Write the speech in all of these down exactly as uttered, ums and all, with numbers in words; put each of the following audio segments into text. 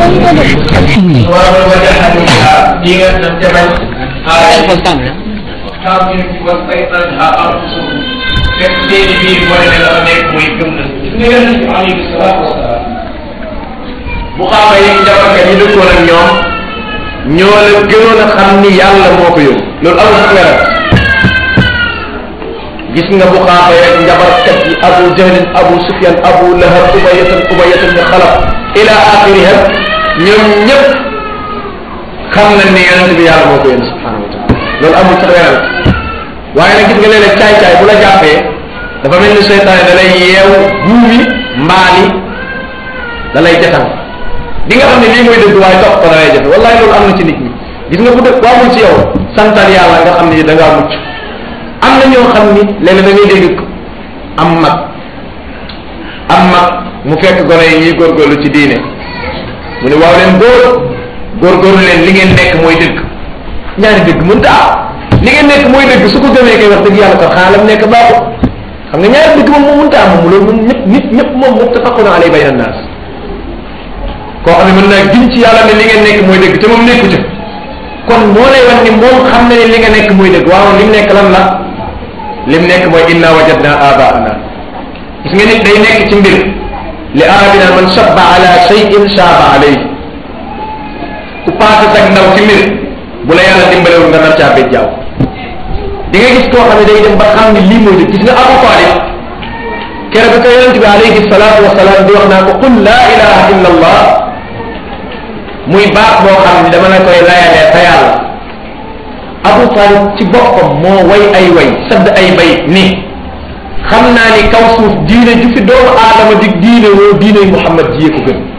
وجحدوا بها نتبع فكتير بيه ولا لا نيك ويكمل نيجي عليه الصلاة والسلام بخاري يجمع كنيدو كون اليوم ñoo la gënoon a xam ni yàlla moo ko yóbbu loolu amul sax leeral gis nga bu xaaba yeeg njabarkat yi abu jahlin abu sufyan abu lahab ubayatan ubayatan ni xalaf ila axiriha ñoom ñëpp xam nañ ne yonent bi yàlla moo ko yónni subhanahu wa taala loolu amul sax leeral waaye nag gis nga léeg-léeg caay-caay bu la jàppee dafa mel ni seytaane da lay yeew buumi mbaali da lay jatal di nga xam ne lii mooy dëgg waaye topp ko da lay jafe wallahi loolu am na ci nit ñi gis nga bu dëgg bu amul ci yow santal yàlla nga xam ne da ngaa mucc am na ñoo xam ni léeg-léeg da ngay dégg am mag am mag mu fekk gone yi ñuy góorgóorlu ci diine mu ne waaw leen góor góorgóorlu leen li ngeen nekk mooy dëgg ñaari dëgg mënta am li ngeen nekk mooy dëgg su ko gëmee kay wax dëgg yàlla ko xaalam nekk baaxul xam nga ñaari dëgg moom moom mënta am moom loolu moom ñëpp nit ñëpp moom muttafaqun alayhi bayna naas koo xam ne mën naa giñ ci yàlla ne li ngeen nekk mooy dëgg te moom nekku ca kon moo lay wan ni moom xam na ne li nga nekk mooy dëgg waaw lim nekk lan la lim nekk mooy inna wajadna abaana gis nga nit day nekk ci mbir li arabina man shabba ala shay'in shaba alayhi ku paase sag ndaw ci mbir bu la yàlla dimbalewul nga nar caa béj jaaw di nga gis koo xam ne day dem ba xam ni lii mooy dëgg gis nga Abu Talib keroog ba ko yonent bi alayhi salaatu wasalaam di wax naa ko qul laa ilaha illa allah muy baax boo xam ne dama la koy layalee fa yàlla Abu Talib ci boppam moo way ay way sadd ay bay ni xam naa ni kaw suuf diine ju fi doomu aadama di diine woo diine Muhammad jiyee ko gën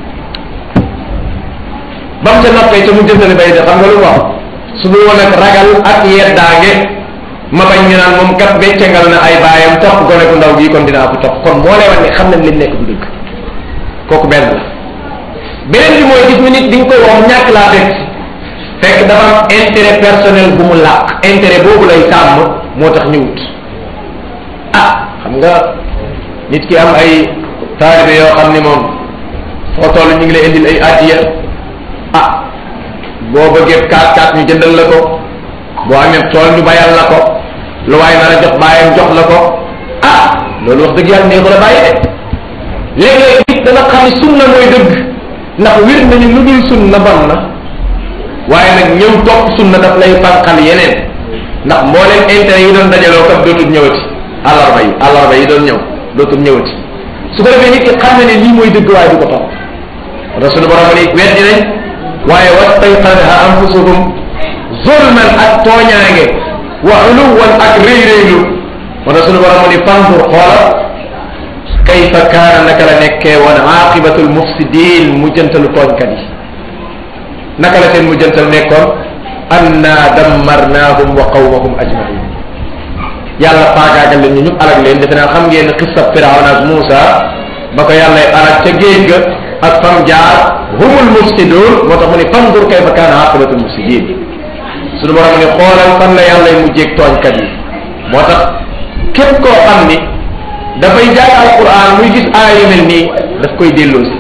ba mu ca noppee ca mu jëndale bay de xam nga lu wax su dul woon ak ragal ak yeddaange ma bañ ñu naan moom kat beccangal na ay baayam topp gone bu ndaw gii kon dinaa ko topp kon moo lay wax ni xam nañ li nekk du dëgg kooku benn la beneen bi mooy gis nga nit di nga koy wax ñàkk laa fekk fekk dafa am intérêt personnel bu mu làq intérêt boobu lay sàmm moo tax ñu wut ah xam nga nit ki am ay taalibe yoo xam ni moom foo toll ñu ngi lay indil ay addiya ah boo bëggee kaat kaat ñu jëndal la ko boo amee tool ñu bayal la ko lu waay nar a jox bàyyam jox la ko ah loolu wax dëgg yàlla neexu la bàyyi de léeg-léeg nit dana xam ni sunna mooy dëgg ndax wér nañu lu dul sunna bon na waaye nag ñëw topp sunna daf lay fànqal yeneen ndax mbooleem intérêt yi doon dajaloo kat dootul ñëwati àllarba yi àllarba yi doon ñëw dootul ñëwati su ko defee nit ki xam na ne lii mooy dëgg waaye du ko topp rasul borom ni weddi nañ waaye wastayqanha anfusuhum zulman ak tooñaange wa uluwan ak réy réylu wala sunu borom ni fandur xoola kayfa kaana naka la nekkee woon aqibatul mufsidin mujjantalu tooñkat yi naka la seen mujjantal nekkoon anna dammarnaahum wa qawmahum ajmain yàlla faagaagal leen ñu ñëpp alag leen defe naa xam ngeen xissa Firawna ak Muusa ba ko yàlla alag ca géej ga ak fam jaar humul mufsidun moo tax mu ni fandur kayfa kaana aqibatul mufsidin suñu borom ni xoolal fan la yàlla mujjeeg tooñkat yi moo tax képp koo xam ni dafay jàng alquran muy gis aaya yu mel nii daf koy delloosi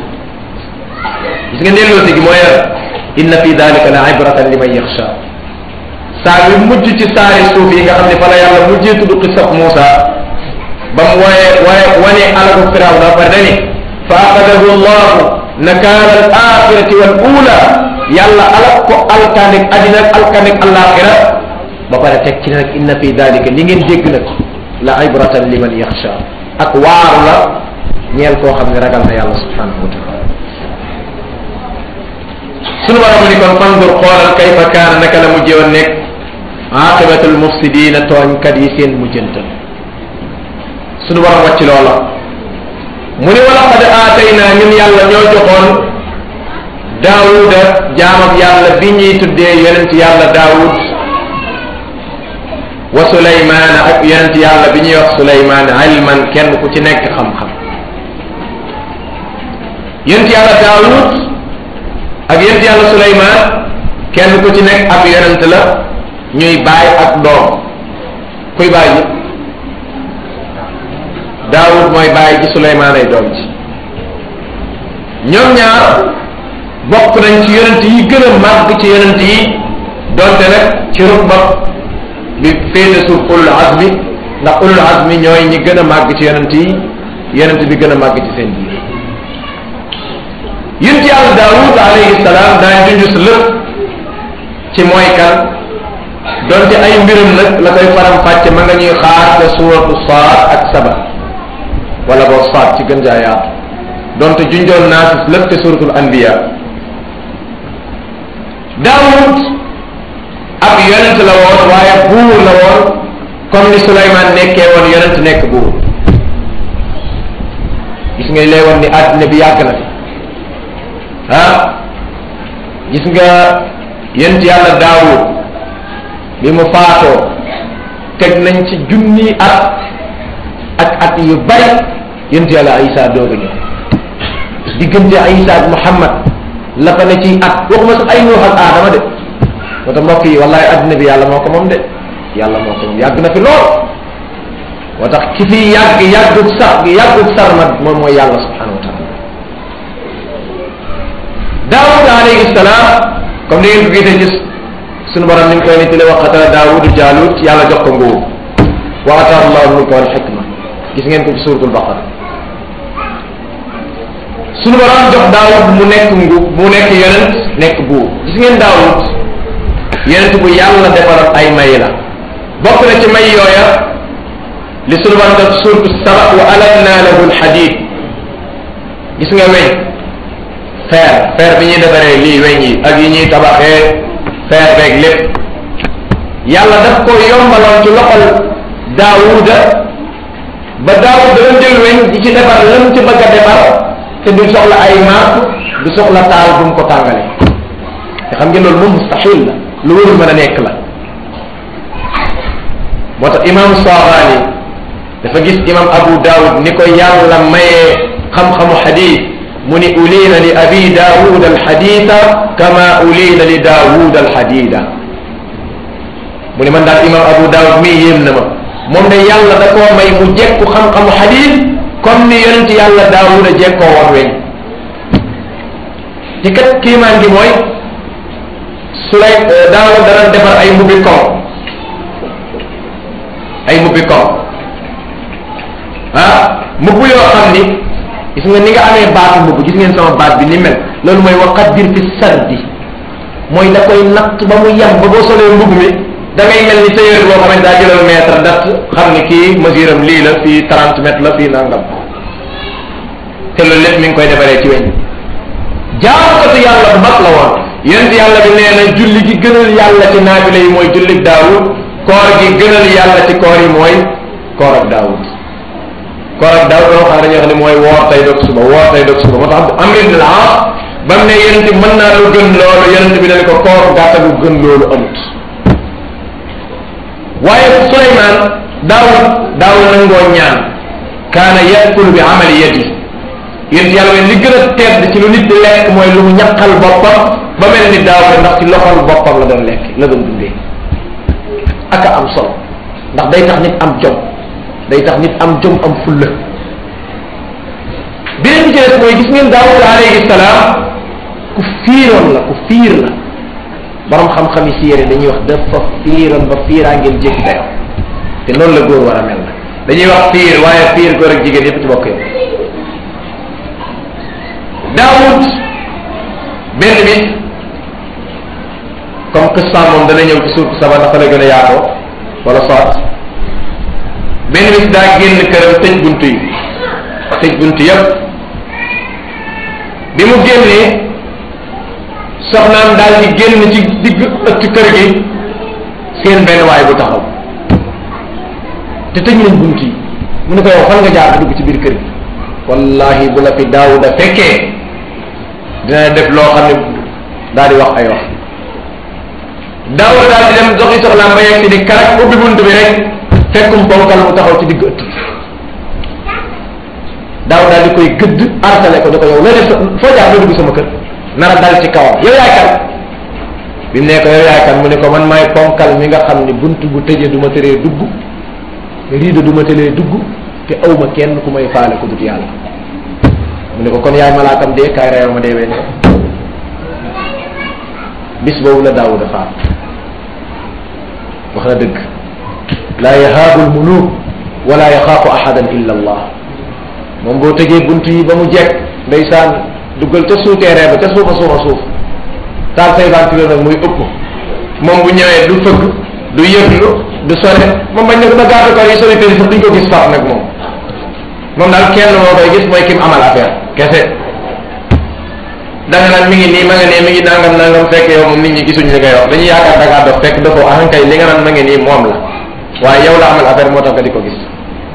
gis nga delloosi gi mooy inna fi dalika la ibratan liman yaxsha saa yu mujj ci saari suuf yi nga xam ne fa la yàlla mujjee tudd qissab Muusa ba mu waaye waaye wane alagu Firawna ba dani fa axadahu llahu nakaala al axirati wal ula yàlla alak ko alkanek adina ak alkanek alaxira ba pare teg ci nag inna fi dalika li ngeen dégg nag la ibratan liman yaxsha ak waaru la ñeel koo xam ne ragal na yàlla subhanahu wa taala sunu borom ni kon fandur xoolal kayfa kaana naka la mujjee woon nekk aqibatul mufsidina tooñkat yi seen mujjantal sunu borom wàcc loola mu ni wala qad aatayna ñun yàlla ñoo joxoon daawuda jaamam yàlla bi ñuy tuddee yonent yàlla daawud wa suleymaan ak yonent yàlla bi ñuy wax suleymaan ilman kenn ku ci nekk xam-xam yonent yàlla daawud ak yonent yàlla suleymaan kenn ku ci nekk ab yonent la ñuy baay ak doom kuy baay ji daawud mooy baay ji suleymaan ay doom ji ñoom ñaar bokk nañ ci yonent yi gën a màgg ci yonent yi donte nag ci rutba bi féete suuf ulul azmi ndax ulul azmi ñooy ñi gën a màgg ci yonent yi yonent bi gën a màgg ci seen biir yonent yàlla Daawud alayhi salaam daa junjus lépp ci mooy kan donte ay mbirum nag la koy faram fàcce ma nga ñuy xaar te suuratu Saad ak Saba wala boog Saad ci gën jaa yaatu donte junjoon naa si lépp te suuratul Anbiya Daawud ab yonent la woon waaye buur la woon comme ni Suleymaan nekkee woon yonent nekk buur gis nga lay woon ni àddina bi yàgg na fi ah gis nga yonent yàlla Daawud bi mu faatoo teg nañ ci junni at ak at yu bari yonent yàlla Isa doog a ñëw diggante Isa ak Muhammad la fa ne ci at waxuma sax ay Nuux ak Aadama de moo tax mbokk yi wallahi adduna bi yàlla moo ko moom de yàlla moo ko moom yàgg na fi lool moo tax ki fi yàgg yàggug sax yàggug sarmat moom mooy yàlla subhanahu wa taala Daawud alayhi salaam comme ni ngeen ko gisee gis sunu borom ni mu koy nettali wa qatala Daawudu Jaalut yàlla jox ko nguur wa ataahu Allahu mulka wal hikma gis ngeen ko ci suuratul Baqara sunu borom jox Daawud mu nekk ngu mu nekk yonent nekk buur gis ngeen Daawud yonent bu yàlla defaral ay may la bokk na ci may yooya li sunu borom def suuratu Saba wa alanna lahu alhadid gis nga weñ fer fer bi ñuy defaree lii weñ yi ak yi ñuy tabaxee fer beeg lépp yàlla daf ko yombaloon ci loxol Daawuda ba Daawud doon jël weñ di ci defar lam ci bëgg a defar te du soxla ay maat du soxla taal bu mu ko tàngale te xam ngeen loolu moom mustahil la lu warul mën a nekk la moo tax imam Saxaani dafa gis imam Abu Daawud ni ko yàlla mayee xam-xamu xadis mu ni uliina li abi Daawud alxadisa kama uliina li Daawud alxadida mu ni man daal imam Abu Daawud mii yéem na ma moom de yàlla da koo may mu jekku xam-xamu xadis comme ni yonent yàlla Daawuda jekkoo woon weñ ci kat kiimaan gi mooy su lay Daawuda dana defar ay mbubbi koŋ ay mbubbi koŋ ah mbubb yoo xam ni gis nga ni nga amee baatu mbubb gis ngeen sama baat bi ni mel loolu mooy wa qaddir fi sardi mooy da koy natt ba mu yem ba boo solee mbubb mi da ngay mel ni tailleur boo xamante daa jëlal mètre datt xam ni kii mesure am lii la fii trente mètres la fii nangam te loolu lépp mi ngi koy defaree ci weñ jaamukatu yàlla bu mag la woon yonent yàlla bi nee na julli gi gënal yàlla ci naafila yi mooy julli Daawud koor gi gënal yàlla ci koor yi mooy koor ak Daawud koor ak Daawud doo xam dañuy wax ne mooy woor tay dog suba woor tay dog suba moo tax Amr ibn al-As ba mu ne yonent bi mën naa lu gën loolu yonent bi ne ko koor gàtta gu gën loolu amut waaye Suleymaan Daawud Daawud nangoo ñaan kaana yakulu bi amali yadi yéen yàlla li gën a tedd ci lu nit di lekk mooy lu mu ñaqal boppam ba mel ni Daawud ndax ci loxol boppam la doon lekk la doon dundee ak a am solo ndax day tax nit am jom day tax nit am jom am fulla beneen bi ci des mooy gis ngeen Daawud alayhi salaam ku fiiroon la ku fiir la borom xam-xam yi siire dañuy wax dafa fiiroon ba fiiraa ngeen jéggi dayo te noonu la góor war a mel na dañuy wax fiir waaye fiir góor ak jigéen yépp ci bokk yow Daawud benn bis comme qissa moom dana ñëw ci suuf Saba dafa la gën a yaatoo wala soit benn bis daa génn këram tëj bunt yi tëj bunt yépp bi mu génnee soxnaam daal di génn ci digg ëtt kër gi seen benn waay bu taxaw te tëj nañ bunt yi mu ne ko yow fan nga jaar dugg ci biir kër gi wallahi bu la fi Daawuda fekkee dina def loo xam ne daal di wax ay wax Daawuda daal di dem doxi soxlaam ba yegg si di karak ubbi bunt bi rek fekkum bonkal mu taxaw ci digg ëtt Daawuda daal di koy gëdd artale ko ne ko yow loo def foo jaar loo dugg sama kër nara dal ci kawam yow yaay kan bi mu ne ko yow yaay kan mu ne ko man maay ponkal mi nga xam ni bunt bu tëjee du ma tëree dugg riido du ma tëree dugg te awma kenn ku may faale ko dut yàlla mu ne ko kon yaay malaakam dee kaay reew ma dee weñ bis boobu la Daawuda faat wax na dëgg laa yahaabu almuluk wala yaxaafu ahadan illa allah moom boo tëjee bunt yi ba mu jekk ndeysaan duggal ca souterrain ba ca suufa suufa suuf taal say ventilo nag muy ëpp moom bu ñëwee du fëgg du yëglu du sone moom bañ nag ba garde corps yi solitaire sax duñ ko gis faat nag moom moom daal kenn moo koy gis mooy kim amal affaire kese da nga naan mi ngi nii ma nga nee mi ngi nangam nangam fekk yow moom nit ñi gisuñu li ngay wax dañuy yaakaar da ngaa dof fekk dafoo ahankay li nga naan ma ngi nii moom la waaye yow la amal affaire moo tax nga di ko gis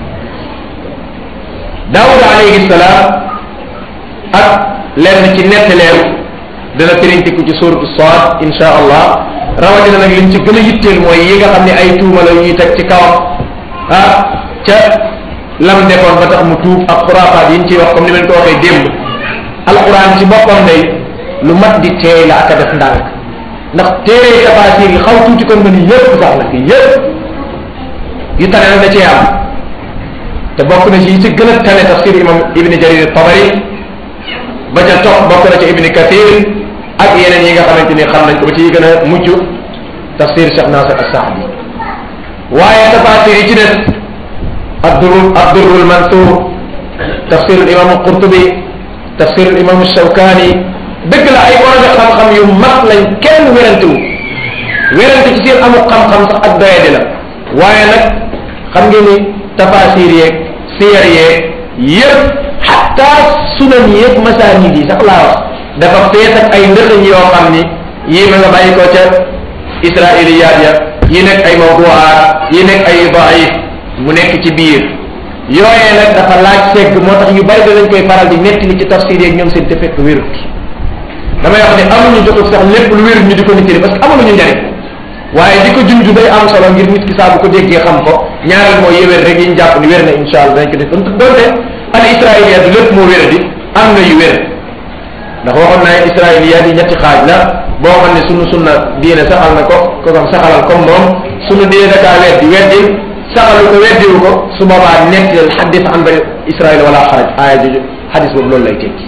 Daawuda alayhi salaam ak lenn ci nettaleem dana pirintiku ci suuratu Saad insha allah rawatina nag liñ ci gën a yitteel mooy yi nga xam ne ay tuuma la ñuy teg ci kawam ah ca lam defoon ba tax mu tuub ak xuraafaat yi ñu ciy wax comme ni leen ko waxee démb alquran ci boppam day lu mat di teey la ak a def ndànk ndax téere tafaasir yi xaw tuuti kon ma ni yëpp sax na fi yëpp yu tane nag da cee am te bokk na ci yi ci gën a tane tafsir imam ibni jarir tabari ba ca topp bokk na ci ibni kathir ak yeneen yi nga xamante ni xam nañ ko ba ci yi gën a mujj tafsir Cheikh Nasir as-Saadi waaye tafaasir yi ci des addurul addurul mansuur tafsir imam Qurtubi tafsir imam Shawkani dëgg la ay borom xam-xam yu mag lañ kenn wérantu wérante ci seen amul xam-xam sax ak doyadi la waaye nag xam ngeen ni tafasir yeeg siyar yeeg yëpp xatta sunan yeeg masaanid yi sax laa wax dafa fees ak ay ndëxëñ yoo xam ni yii ma nga bàyyi ko ca israiliyaat ya yi nekk ay mawduaat yi nekk ay daif mu nekk ci biir yooyee nag dafa laaj segg moo tax yu bari danañ koy faral di nettali ci tafsir yeeg ñoom seen te fekk wérut damay wax ne amuñu jotul sax lépp lu wérut ñu di ko nettali parce que amuñu njariñ waaye di ko junj day am solo ngir nit ki saa bu ko déggee xam ko ñaareel mooy yéwér rek yi ñu jàpp ni wér na insha allah dañ ko def donte al israiliyaat lépp moo wér di am na yu wér ndax waxoon naa israiliyaat yi ñetti xaaj la boo xam ne sunu sunna diine saxal na ko ko kam saxalal comme moom sunu diine dakaa weddi weddi saxalu ko weddiwu ko su boobaa netteel xaddis an bani israil wala xaraj aaya jooju xaddis boobu loolu lay tekki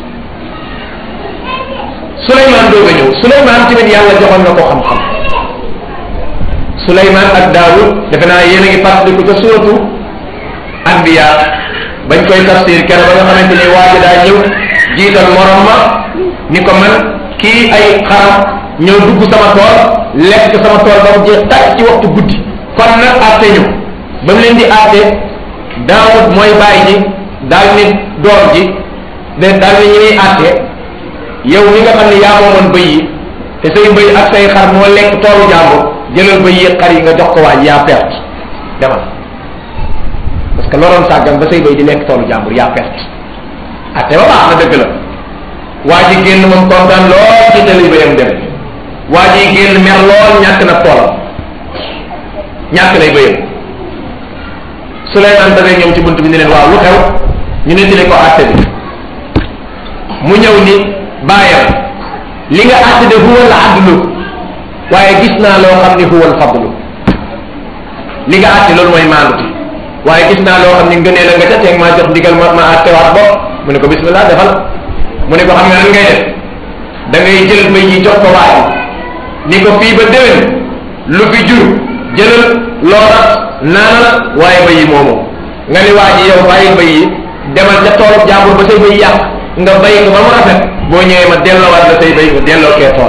Souleymane doog a ñëw Souleymane tamit yàlla joxoon na ko xam-xam Souleymane ak Daawud defe naa yéen a ngi fàttaliku ca suratu Anbiya bañ koy tafsir kenn ba nga xamante ni waa ji daa ñëw jiital morom ma ni ko man kii ay xaram ñëw dugg sama tool lekk sama tool ba mu jeex tàkk ci waxtu guddi kon nag àtte ñu ba mu leen di àtte Daawud mooy bàyyi ji daal ni doom ji de daal ni ñi muy àtte yow mi nga xam ne yaa moomoon bëy yi te say bëy ak say xar moo lekk toolu jàmbur jëlal bëy yi xar yi nga jox ko waa ji yaa perte demal parce que loroon sàggan ba say bëy di lekk toolu jàmbur yaa perte àtte ba baax na dëgg la waa ji génn moom kontaan lool ci tali bayam dem waa ji génn mer lool ñàkk na toolam ñàkk lay bayam Souleymane dafay ñoom ci bunt bi ni leen waaw lu xew ñu nettali ko àtte bi mu ñëw ni baayam li nga àtte de huwal adlu waaye gis naa loo xam ni huwal fadlu li nga àtte loolu mooy maanuti waaye gis naa loo xam ni ngënee la nga ca teeg maa jox ndigal ma ma àtte waat bopp mu ne ko bismillah defal mu ne ko xam nga nan ngay def da ngay jël bëy yi jox ko waay ni ko fii ba déwén lu fi jur jëlal loola naanal waaye bëy yi moomu nga ni waa ji yow bàyyi bëy yi demal ca toolub jàmbur ba say bëy yàq nga bay ko ba mu rafet boo ñëwee ma delloowaat la say bëy nga delloo kee tool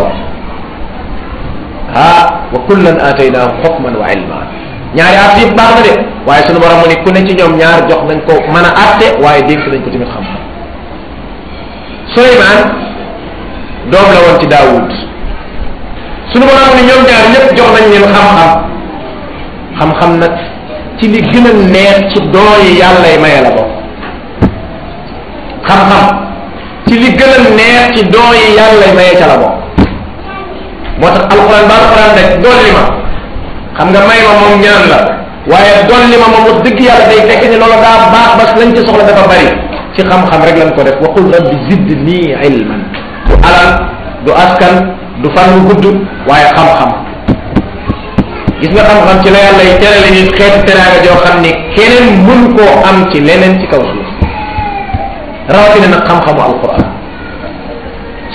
ah wa kullan ataynaahu hukman wa ilma ñaari at yëpp baax na de waaye sunu borom mu ni ku ne ci ñoom ñaar jox nañ ko mën a àtte waaye dénk nañ ko tamit xam-xam Souleymane doom la woon ci Daawud sunu borom ni ñoom ñaar ñëpp jox nañ leen xam-xam xam-xam nag ci li gën a neex ci doon yi yàlla yi maye la bokk xam-xam ci li gën a neex ci doon yi yàlla yi maye ca la bokk moo tax alxuraan ba alxuraan rek dolli ma xam nga may ma moom ñaan la waaye dolli ma moom wax dëgg yàlla day fekk ni loolu daa baax bas lañ ci soxla dafa bari ci xam-xam rek lañ ko def wa qul rabbi zidni ilman du alal du askan du fan wu gudd waaye xam-xam gis nga xam-xam ci la yàlla yi terale nit xeetu teraanga joo xam ni keneen mën koo am ci leneen ci kaw suuf rawatina nag xam-xamu alquran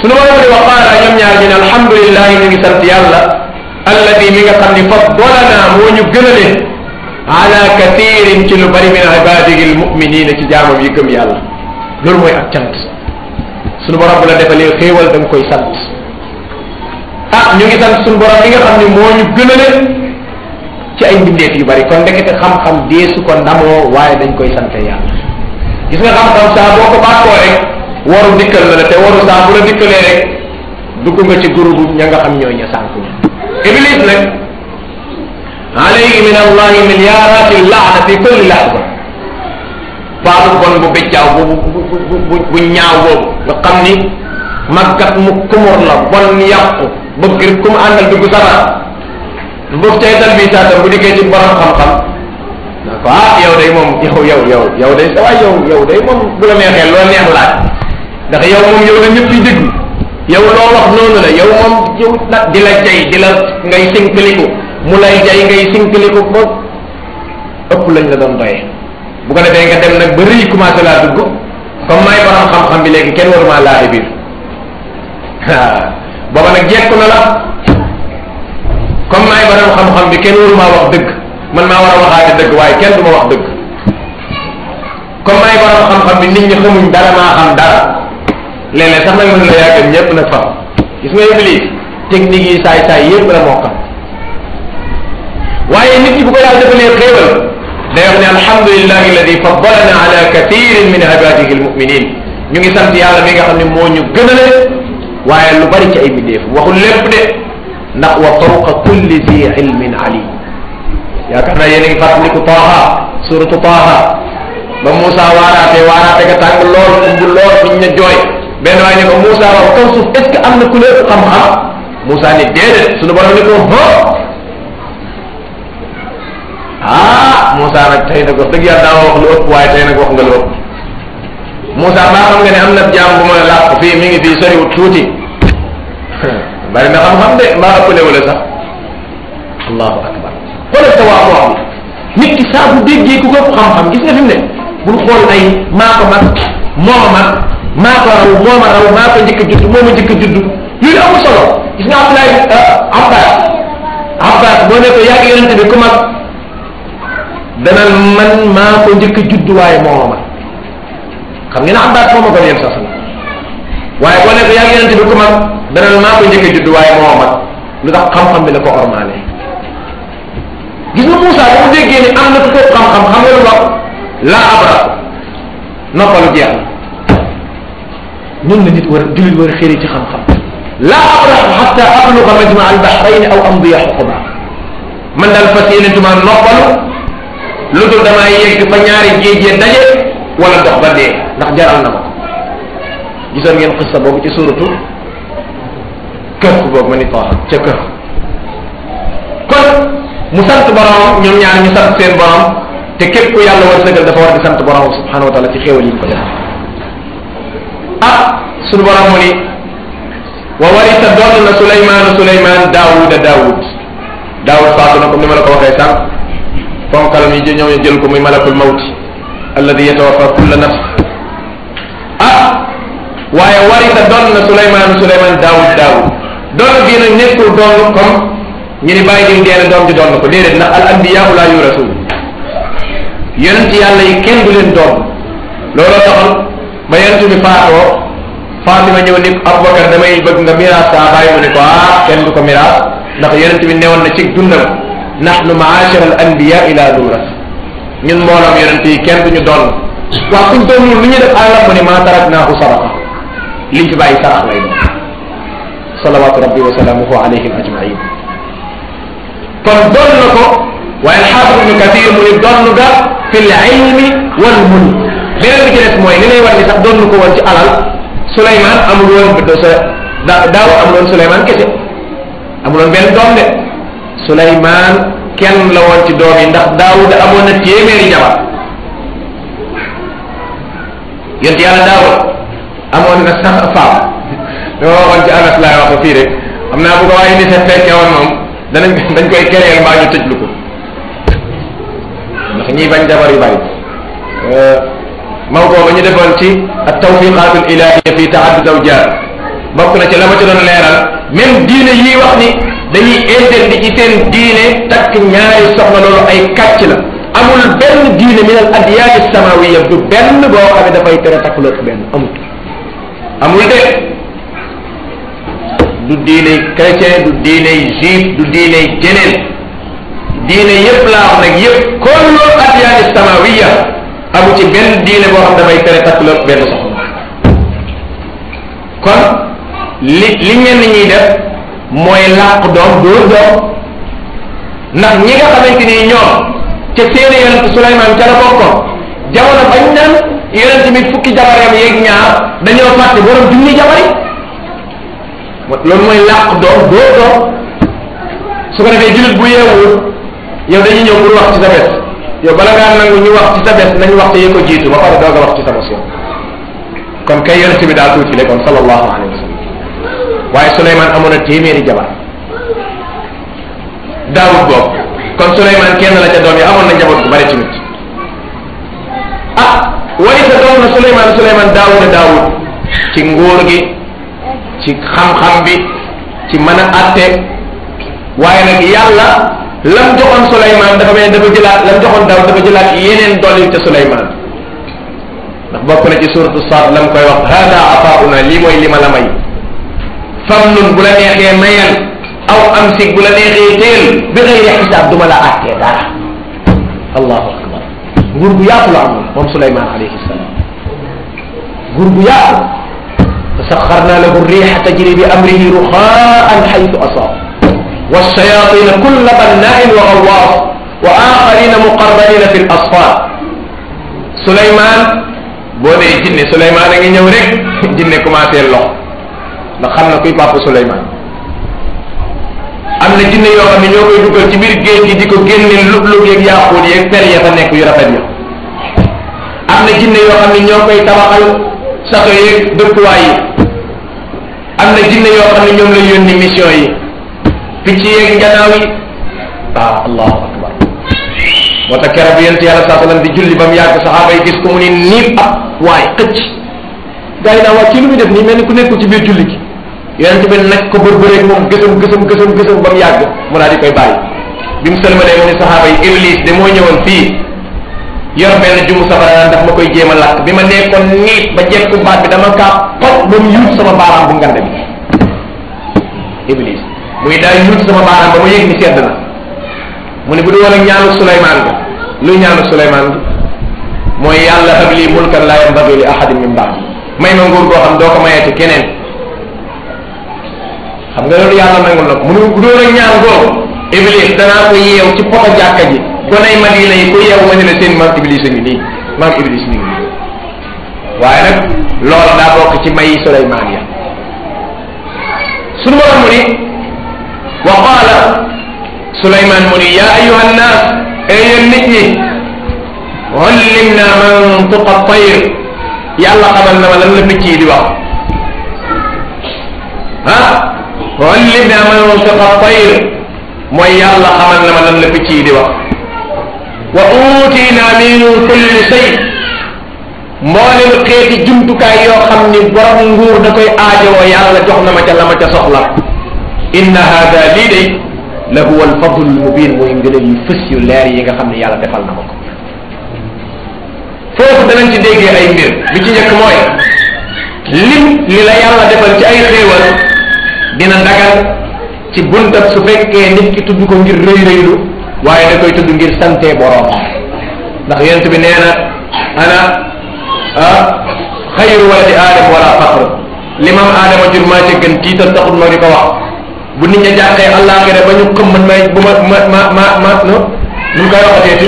sunu borom ne wa qaala ñoom ñaar ñu ne alhamdulillahi ñu ngi sant yàlla alladi mi nga xam ni faddalana moo ñu gënale ala kathirin ci lu bari min ibadihi almuminina ci jaamam yi gëm yàlla loolu mooy ak cant sunu borom bu la defalee xéewal da nga koy sant ah ñu ngi sant sunu borom mi nga xam ni moo ñu gënale ci ay mbindeef yu bari kon ndekete xam-xam deesu ko ndamoo waaye dañ koy sante yàlla gis nga xam-xam saa boo ko bàkkoo rek waru dikkal na la te waru saa bu la dikkalee rek dugg nga ci groupe ña nga xam ñooy ña sànku ña iblis nag alayhi min allahi milliarati laana fi kulli lahza baatu bon bu béjjaaw bu bu bu bu ñaaw boobu nga xam ni màggat mu kumur la bon yàqu bëgg rek ku mu àndal dugg sara mbokk cay dal bi saatam bu dikkee ci borom xam-xam na ko ah yow day moom yow yow yow yow day sa waay yow yow day moom bu la neexee loo neex laaj ndax yow moom yow la ñëpp yi déglu yow loo wax noonu la yow moom yow nag di la jay di la ngay sinkaliku mu lay jay ngay sinkaliku ba ëpp lañ la doon doyee bu ko defee nga dem nag ba rëy commencé laa dugg comme may borom xam-xam bi léegi kenn waru maa laaxi biir booba nag jekku na la comme may borom xam-xam bi kenn waru maa wax dëgg man maa war a waxaate dëgg waaye kenn du ma wax dëgg comme may borom xam-xam bi nit ñi xamuñ dara maa xam dara léeg-léeg sax nag mën la yàggal ñëpp nag fam gis nga Iblis technique yi saay saay yëpp la moo xam waaye nit ñi bu ko yàlla defalee xéewal day wax ne alhamdulillahi alladi faddalana ala kathirin min ibadihi almuminin ñu ngi sant yàlla mi nga xam ne moo ñu gënale waaye lu bari ci ay bindéef waxul lépp de ndax wa fawqa kulli zi ilmin alim yaakaar naa yéen a ngi fàttaliku Taaha suratu Taaha ba Moussa waaraatee waaraate ga tàng lool umbu lool fiñ na jooy benn waay ne ko Moussa wax kaw suuf est ce que am na ku lépp xam-xam Moussa ni déedéet suñu borom ne ko ho ah Moussa nag tey nag wax dëgg yàlla daa wax lu ëpp waaye tey nag wax nga lu ëpp Moussa maa xam nga ne am na jaam bu ma làq fii mi ngi fii soriwut tuuti bari na xam-xam de mbaa ëppale wala sax allahu akbar xoolal sa waa wax bi nit ki saa bu déggee ku ko xam-xam gis nga fi mu ne bul xool ay maa ko mag moo ma mag maa ko raw moo ma raw maa ko njëkk a judd moo ma njëkk a judd yooyu amul solo gis nga Abdoulaye Abbas Abbas boo ne ko yàgg yonente bi ku mag danal man maa ko njëkk a judd waaye moo ma mag xam ngeen ne Abbas moo ma ko yéen sax waaye boo ne ko yàgg yonente bi ku mag danal maa ko njëkk a judd waaye moo ma mag lu tax xam-xam bi la ko ormaale gis nga Moussa ba mu déggee ni am na ku ko xam-xam xam nga lu wax laa abra noppalu jeex ñun la nit war a jullit war a xëri ci xam-xam laa abra xatta abluga majma al bahrayni aw amdiya xuquba man daal fas yéene tuma noppalu lu dul damaa yegg fa ñaari géej daje wala dox ba dee ndax jaral na ma gisoon ngeen xissa boobu ci suratu Kahf boobu ma ni tooxa ca Kahf kon mu sant borom ñoom ñaar ñu sant seen borom te képp ku yàlla war sëgal dafa war di sant borom subhanahu wa taala ci xéewal yi ko def ah suñu borom mu ni wa warisa doon na Suleymaanu Suleymaan Daawuda Daawud Daawud faatu na comme ni ma la ko waxee sànq fonkalam yi ñëw ñu jël ko muy malakul mawti alladi yatawaffa kulla nafs ah waaye warisa doon na Suleymaanu Suleymaan Daawud Daawud doon bii nag nekkul doon comme ñu ni bàyyi diw dee doom ji doon na ko déedéet ndax al anbiyaa la yurasu yonent yàlla yi kenn du leen doon looloo taxoon ba yonent bi faatoo Fatima ñëw ni Abubakar damay bëgg nga miraas saa bàyyi mu ne ko ah kenn du ko miraas ndax yonent bi newoon na ci dundam nahnu ma'ashara al anbiyaa la nuras ñun mbooloom yonent yi kenn duñu doon waaw kuñ doonul lu ñu def àllam mu ne maa taraknaahu sadaqa liñ fi bàyyi sarax lay doon salawaatu rabbi wa salaamuhu alayhim ajmain kon doon na ko waaye alxaafis ibnu kathir mu ne doon nga fi l ilmi wal mulk beneen bi ci des mooy li lay war ni sax doon ko woon ci alal Souleymane amul woon sa da daaw amul woon Souleymane kese amul woon benn doom de Souleymane kenn la woon ci doom yi ndax Daawuda amoon na téeméeri jabar yonent yàlla Daawuda amoon na sax femme dama waxoon ci Anas laay wax fii rek xam naa bu ko waaye ni sa fekkee woon moom danañ dañ koy kereel mbaa ñu tëjlu ko ndax ñiy bañ jabar yu bari Maodo ba ñu defoon ci at tawfiqatul ilahiyya fi ta'addud zawjat bokk na ci la ma ci doon leeral même diine yi wax ni dañuy interdit ci seen diine takk ñaari soxna loolu ay kàcc la amul benn diine min al adiyaan samawiya du benn boo xam ne dafay tere takk lu ëpp benn amul amul de du diine chrétien du diine juif du diine jeneen diine yépp laa wax nag yépp kullu adiyaan samawiya amu ci benn diine boo xam dafay tere takk lu ëpp benn soxna kon li li ñenn ñiy def mooy làq doom dóor doom ndax ñi nga xamante ni ñoom ca seeni yonent Suleymaan ca la bokkoon jamono bañ naan yonent mi fukki jabaram yeeg ñaar dañoo fàtte borom junni jabari loolu mooy làq doom dóor doom su ko defee jullit bu yeewul yow dañuy ñëw pour wax ci sa bés yow bala ngaa nangu ñu wax ci sa bés nañ wax te yee ko jiitu ba pare doog a wax ci sa bés yow kon kay yonent bi daa tuuti le kon sallallahu alayhi wa sallam waaye Suleymaan amoon na téeméeri jabar Daawud boobu kon Suleymaan kenn la ca doom yi amoon na njaboot bu bari tamit ah wari sa doom na Suleymaan Suleymaan Daawuda Daawud ci nguur gi ci xam-xam bi ci mën a atte waaye nag yàlla lam joxoon Suleymaan dafa mel dafa jëlaat lam joxoon Daawud dafa jëlaat yeneen dolli te Suleymaan ndax bokk na ci suratu Saad lam koy wax hada ataauna lii mooy li ma la may famnun bu la neexee mayal aw amsik bu la neexee teel bi xëyri xisaab du ma la àttee dara allahu akbar nguur gu yaatu la amoon moom Suleymaan alayhi salaam nguur gu yaatu فسخرنا له الريح تجري بأمره رخاء حيث أصاب والشياطين كل بناء وغواص وآخرين مقرنين في الأصفاد سليمان بودي جنة سليمان نغي ñew rek jinne commencé lox ndax xam na kuy papa Suleymaan am na jinne yoo xam ne ñoo koy dugal ci biir géej gi di ko génne lub-lub yeeg yaaquut yeeg per ya fa nekk yu rafet ya am na jinne yoo xam ne ñoo koy tabaxal sato yeeg dëkkuwaay yi am na jinne yoo xam ne ñoom la yónni mission yi picc yeeg njanaaw yi waaw allahu akbar moo tax keroog bi yonent yàlla saa sallam di julli ba mu yàgg saxaaba yi gis ko mu ni niib ab waay xëcc gars yi naa waa kii lu muy def nii mel ni ku nekkul ci biir julli gi yonent bi nag ko bërbëreeg moom gësam gësam gësam gësam ba mu yàgg mu daal di koy bàyyi bi mu sëlmalee mu ni saxaaba yi iblis de moo ñëwoon fii yor benn jumu safara naan daf ma koy jéem a lakk bi ma nekkoon niit ba jekku baat bi dama kaa pot ba mu yuut sama baaraam bu ngande bi iblis muy daal yuut sama baaraam ba ma yëg ni sedd na mu ne bu du woon ak ñaanu Suleymaan bi luy ñaanu Suleymaan bi mooy yàlla hab lii mulkan laa yanbaghi li ahadin min ba'di may ma nguur goo xam doo ko mayee ci keneen xam nga loolu yàlla nangul na ko mu ne bu doon ak ñaan googu iblis danaa ko yeew ci poto jàkka ji gonay Madina yi ku yeew ma ne la seen maam iblis a ngi nii maam iblis mi ngi nii waaye nag loolu daa bokk ci mayi Suleymaan ya sunu borom mu ni wa qaala Suleymaan mu ni yaa ayyuha nnaas ee yéen nit ñi ullimna mantiqa tayr yàlla xamal na ma lan la picc yi di wax ah ullimna mantiqa tayr mooy yàlla xamal na ma lan la picc yi di wax wa utina min kulli shay mboolem xeeti jumtukaay yoo xam ni borom nguur da koy aajowoo yàlla jox na ma ca la ma ca soxla inna hada lii day la huwa alfadlu almubin mooy ngëneel yu fës yu leer yi nga xam ne yàlla defal na ma ko foofu danañ ci déggee ay mbir bi ci njëkk mooy lim li la yàlla defal ci ay xéewal dina dagal ci buntab su fekkee nit ki tudd ko ngir rëy rëylu waaye da koy tudd ngir sante borom ndax yonent bi nee na ana ah xayru waladi aadama wala faqr limam aadama jur maa ca gën tiital taxul ma di ko wax bu nit ña jàqee àllaaxira ba ñu xam man may bu ma ma ma ma ma no nu mu koy waxateeti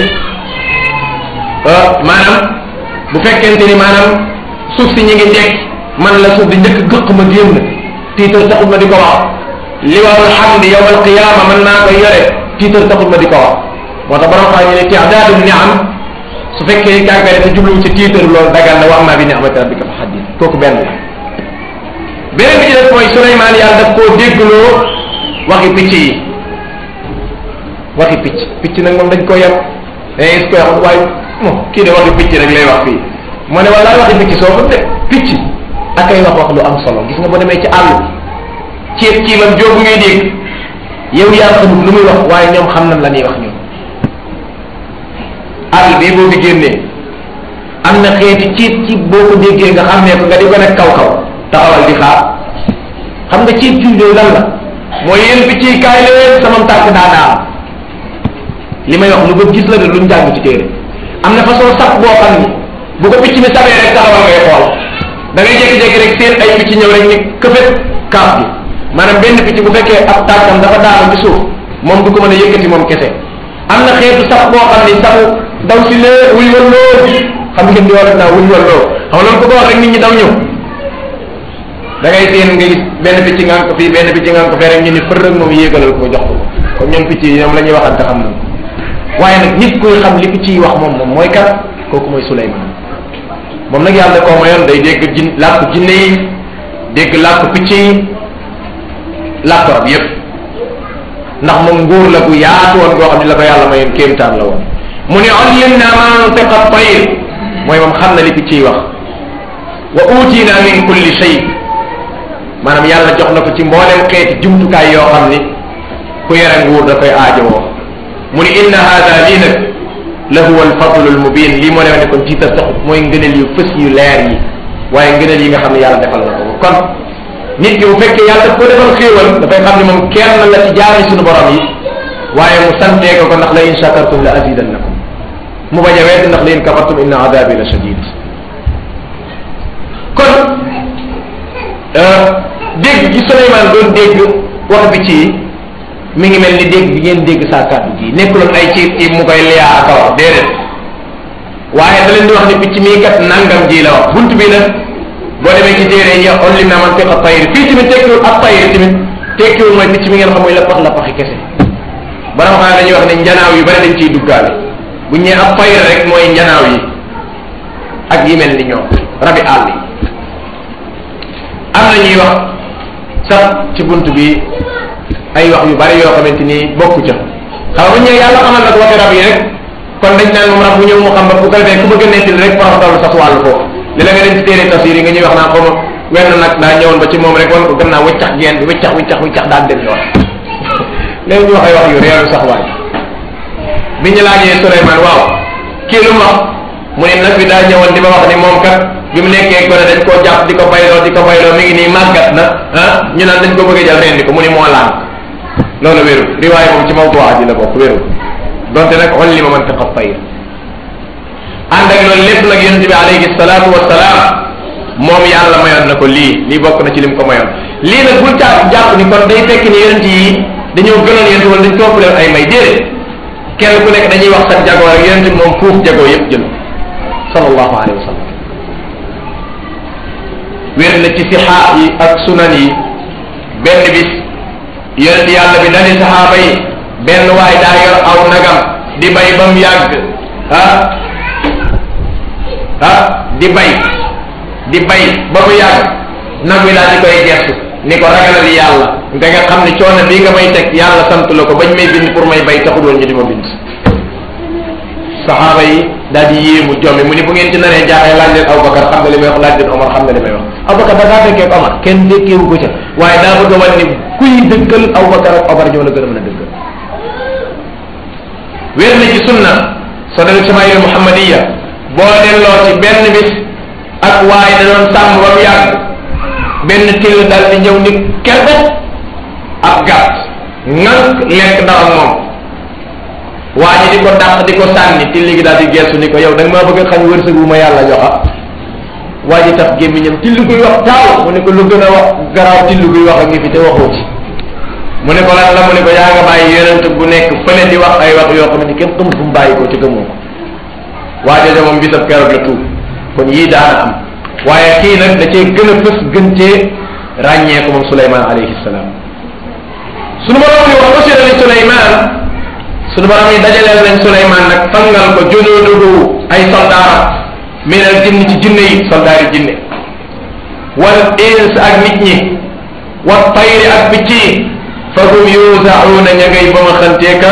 maanaam bu fekkente ni maanaam suuf si ñi ngi njekk man la suuf di njëkk gëq ma génn tiital taxul ma di ko wax liwaawul hamdi yawmal qiyaama man naa koy yore tiital taxul ma di ko wax moo tax borom xam ne ti'daadu ni'am su fekkee kàggare te jubluwu ci tiitar loolu dagal na wa amma bi ni'mati rabbika fa haddith kooku benn la beneen bi ci def mooy Suleymaan yàlla daf koo déggloo waxi picc yi waxi picc picc nag moom dañ ko yem dangay gis koy wax waaye moom kii de waxi picc rek lay wax fii mu ne walaay waxi picc soo ko de picc ak ay wax wax lu am solo gis nga boo demee ci àll ceeb kii man jóobu ngay dégg yow yaa xamul lu muy wax waaye ñoom xam nañ la ñuy wax ñoom àll bi boo fi génnee am na xeeti ceeb ci boo ko déggee nga xam ne ko nga di ko nekk kaw kaw taxawal di xaar xam nga ceeb ci yooyu lan la mooy yéen bi ci kaay leen sama tànk daa daa li may wax lu ko gis la de luñ jàng ci téere am na façon sax boo xam ni bu ko picc mi sabee rek taxawal ngay xool da ngay jékki-jékki rek seen ay picc ñëw rek ni këfet kaaf bi maanaam benn picc bu fekkee ab tànkam dafa daanu ci suuf moom du ko mën a yëkkati moom kese am na xeetu sax boo xam ni saxu daw si lee wuy walloo xam ngeen di wala naa wuy walloo xam loolu ko ko wax rek nit ñi daw ñëw da ngay seen nga gis benn picc ngaan ko fii benn picc ngaan ko fee rek ñu ni fër rek moom yéegalal ko jox ko comme ñoom picc yi ñoom la ñuy waxante xam nañ ko waaye nag nit kuy xam li picc yi wax moom moom mooy kat kooku mooy Suleymaan moom nag yàlla koo mayoon day dégg jin làkku jinne yi dégg làkku picc yi làkku rab yépp ndax moom nguur la gu yaatu woon goo xam ne la ko yàlla mayoon kéemtaan la woon mu ne allimna mantiqa tayr mooy moom xam na li picc yi wax wa utina min kulli shay maanaam yàlla jox na ko ci mboolem xeeti jumtukaay yoo xam ni ku yore nguur da koy aajowoo mu ni inna hada lii nag la huwa alfadlu almubin lii moo leen ne kon tiitar tax mooy ngëneel yu fës yu leer yi waaye ngëneel yi nga xam ne yàlla defal na ko kon nit ki bu fekkee yàlla daf ko defal xéewal dafay xam ne moom kenn la ci jaami suñu borom yi waaye mu santee ko ko ndax la in shakartum la azidannakum mu bañ a wedd ndax la in kafartum inna adabi la shadid kon dégg gi Suleymaan doon dégg wax bi ci mi ngi mel ni dégg bi ngeen dégg saa kàddu gi nekkuloon ay ci ci mu koy liyaa ak a wax déedéet waaye da leen di wax ni picc mii kat nangam ji la wax bunt bi nag boo demee ci téere yi ullimna mantiqa tayr fii tamit tekkiwul ak tayr tamit tekkiwul mooy picc mi ngeen xam mooy la pax la paxi kese borom xam ne dañuy wax ne njanaaw yu bari dañ ciy duggaale bu ñëwee ab tayr rek mooy njanaaw yi ak yi mel ni ñoom rabi àll yi am na ñuy wax sax ci bunt bi ay wax yu bari yoo xamante ni bokku ca xam nga ñëw yàlla xamal nag waxi rab yi rek kon dañ naan moom rab bu ñëw mu xam ba bu ko defee ku bëgg a nettali rek farax dalu sax wàllu foofu li la nga dem ci téere tafsir yi nga ñuy wax naa xawma wenn nag daa ñëwoon ba ci moom rek wan ko gannaaw wëccax geen bi wëccax wëccax wëccax daan dem yoon léegi ñu wax ay wax yu reeru sax waay bi ñu laajee Suleymaan waaw kii lu mu wax mu ne nag bi daa ñëwoon di ma wax ni moom kat bi mu nekkee gone dañ koo jàpp di ko bayloo di ko bayloo mi ngi nii màggat na ah ñu naan dañ ko bëgg a jël rendi ko mu ni moo laan loolu wéru riwaay moom ci mawduwaat yi la bokk wéru donte nag xol li ma mantiqa tayr ànd ak loolu lépp nag yonente bi alayhi salaatu wasalaam moom yàlla mayoon na ko lii lii bokk na ci lim ko mayoon lii nag bul caa jàpp ni kon day fekk ni yonente yi dañoo gënoon yonente wala dañ topp leen ay may déedéet kenn ku nekk dañuy wax sax jagoo rek yonente bi moom fuuf jagoo yëpp jël sallallahu alayhi wa sallam wér na ci sixaa yi ak sunan yi benn bis yonent yàlla bi dani saxaaba yi benn waay daa yor aw nagam di bay ba mu yàgg ah ah di bay di bay ba mu yàgg nag wi daal di koy gestu ni ko ragalal yàlla nga nga xam ne coono bii nga may teg yàlla sant la ko bañ may bind pour may bay taxul woon ñu di ma bind saxaaba yi daal di yéemu jommi mu ni bu ngeen ci naree jaaxee laaj leen Abubakar xam nga li may wax laaj leen Omar xam nga li may wax Abubakar da daa fekkee Omar kenn dékkeewu ko ca waaye daa bëgg a wan ni kuy dëggal Abubakar ak Omar ñoo la gën a mën a dëggal wér na ci sunna soo demee samaayil muhammadiya boo delloo ci benn bis ak waaye da doon sàmm ba mu yàgg benn till dal di ñëw ni kerbet ab gàtt ŋànk lekk dara moom waa ji di ko dàq di ko sànni till gi daal di geesu ni ko yow da nga maa bëgg a xañ wërsëg bu ma yàlla joxa waa ji tax gémmiñam till guy wax taaw mu ne ko lu gën a wax garaaw till guy wax a ngi fi te waxoo ci mu ne ko lan la mu ne ko yaa nga bàyyi yonent bu nekk fële di wax ay wax yoo xam ne kenn xamul fu mu bàyyi ko ci gëmoo ko waa jooja moom bisab keroog la tuub kon yii daana am waaye kii nag da cee gën a fës gën cee ràññee ko moom Suleymaan alayhi salaam sunu borom ni wax usira li Suleymaan sunu borom yi dajaleel nañ Suleymaan nag fangal ko junuuduhu ay soldaaram minal jinni ci jinne yi soldaari jinne wal ins ak nit ñi wa tayri ak picc yi fa hum yuzauna ña ngay ba ma xanteeka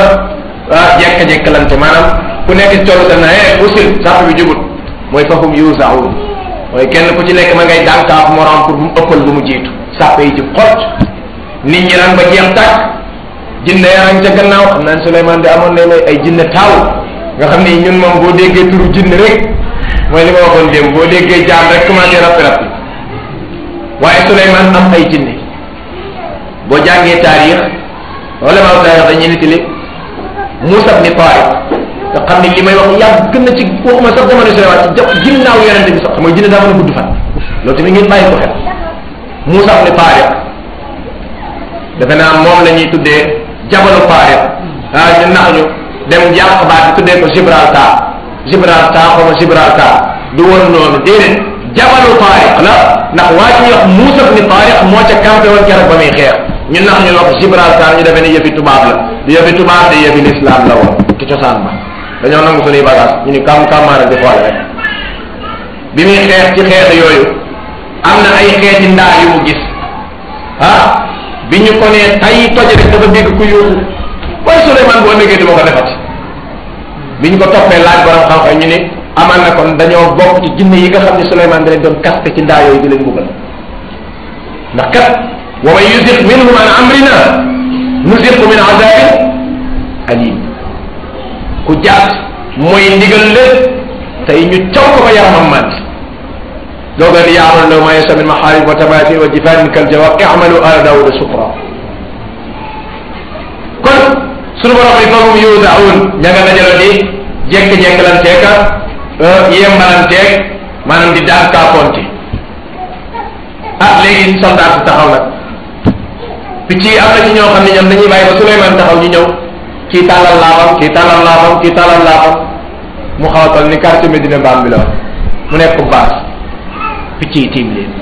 jekka-jekkalante maanaam ku nekk colu sa na e usil sax bi jubut mooy fa hum yuzaun mooy kenn ku ci nekk ma ngay dànkaaf morom pour mu ëppal bu mu jiitu sàppe yi ci xott nit ñi ran ba jeex tàkk jinne yaa ngi ca gannaaw xam naa ne Souleymane de amoon na may ay jinne taaw nga xam ni ñun moom boo déggee turu jinne rek mooy li ma waxoon démb boo déggee jaam rek commencé rappi rappi waaye Souleymane am ay jinne boo jàngee taarix wala maa taarix dañuy nettali Muusa ibn Taariq nga xam ni li may wax yàgg na ci waxuma sax jamono Souleymane ci jàpp ginnaaw yonente bi sax mooy jinne daa mën a gudd fan loolu tamit ngeen bàyyi ko xel Muusa ibn Taariq defe naa moom la ñuy tuddee jabalu Taariq ah ñu nax ñu dem jàpp baat bi tuddee ko Gibraltar Gibraltar xaw ma Gibraltar du woon noonu déedéet jabalu Taariq la ndax waa ci ñuy wax Muusa ibn Taariq moo ca campé woon keroog ba muy xeex ñu nax ñu wax Gibraltar ñu defee ne yëfi tubaab la du yëfi tubaab de yëfi l'islam la woon ci cosaan ba dañoo nangu suñuy bagage ñu ni kam kamaara di xoole rek bi muy xeex ci xeex yooyu am na ay xeeti ndaa yu mu gis ah bi ñu ko nee tay toje rek dafa dégg ku yuuxu waaye Souleymane boo déggee duma ko defati bi ñu ko toppee laaj borom xam-xam ñu ne amal na kon dañoo bokk ci jinne yi nga xam ne Souleymane da leen doon kaste ci ndaa yooyu di leen buggal ndax kat wa man yuziq minhum an amrina nuziqu min azabin alim ku jaat mooy ndigal lépp tey ñu caw ko ba yaramam màtt dooga di yaamal law ma yasa min maxaarib wa tamathil wa jifanin kal jawab i'malu ala daawuda shukra kon sunu borom ni fahum yuzaun ña nga dajalo di jekk-jekkalanteeka yembalanteeg maanaam di daan kaaponte ah léegi soldat si taxaw nag picc yi am na ci ñoo xam ne ñoom dañuy bàyyi ba Souleymane taxaw ñu ñëw kii tàllal laafam kii tàllal laafam kii tàllal laafam mu xaw a toll ni quartier Médina Mbaam bi la mu nekk baas picc yi tiim leen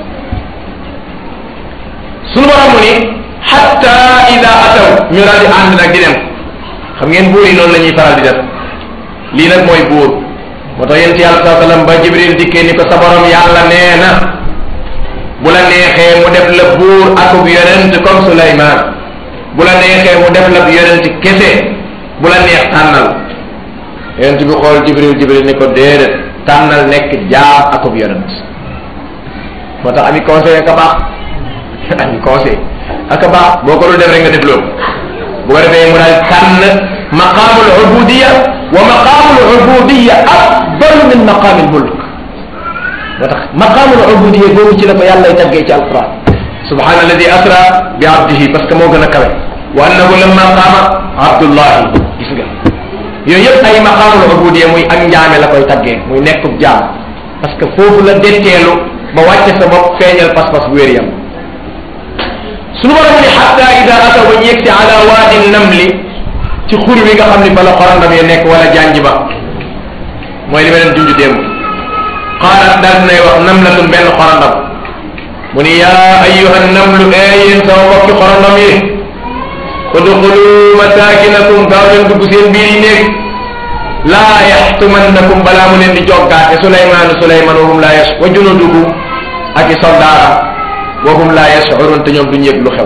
sunu borom mu ni hatta ida ataw ñu daal di ànd nag di dem xam ngeen buur yi noonu la ñuy faral di def lii nag mooy buur moo tax yéen ci yàlla saa sallam ba Jibril dikkee ni ko sa borom yàlla nee na bu la neexee mu def la buur akub yonent comme Souleymane bu la neexee mu def la yonent kese bu la neex tànnal yonent bi xool Jibril Jibril ni ko déedéet tànnal nekk jaam akub yonent moo tax ami conseil aka baax ami conseil aka baax boo ko dul def rek nga def loolu bu ko defee mu daal tànn maqaamul ubudiya wa maqaamul ubudiya afdal min maqaamil mulk moo tax maqaamul ubudiya boobu ci la ko yàlla taggee ci alquran subhaana alladi asra bi abdihi parce que moo gën a kawe wa annahu lamma qaama abdullahi gis nga yooyu yëpp ay maqaamul ubudiya muy ak njaame la koy taggee muy nekkub jaam parce que foofu la detteelu ba wàcce sa bopp feeñal pas-pas wéer yam suñu borom ni hatta ida ataw ba ñu yegg si ala waadi namli ci xur wi nga xam ni fa la xorandam yi nekk wala janj ba mooy li ma leen junj démb qaalat daal dinay wax namlatun benn xorandam mu ni yaa ayyuha namlu ee yéen sama mbokki xorandam yi udxulu masakinakum gaaw leen dugg seen biir yi néeg laa yaxtumannakum balaa mu leen di joggaate Souleymane Souleymane wa hum laa yas wa junuduhu ak i soldaaram wa hum laa yash'urun te ñoom duñ yëg lu xew